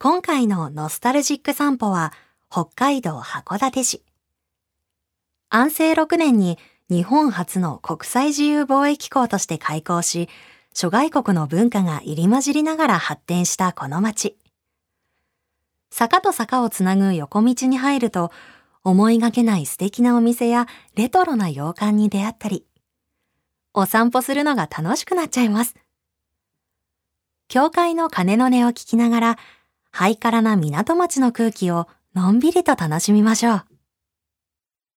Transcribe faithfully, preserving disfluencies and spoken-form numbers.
今回のノスタルジック散歩は北海道函館市。安政ろくねんに日本初の国際自由貿易港として開港し、諸外国の文化が入り混じりながら発展したこの町。坂と坂をつなぐ横道に入ると、思いがけない素敵なお店やレトロな洋館に出会ったり、お散歩するのが楽しくなっちゃいます。教会の鐘の音を聞きながら、ハイカラな港町の空気をのんびりと楽しみましょう。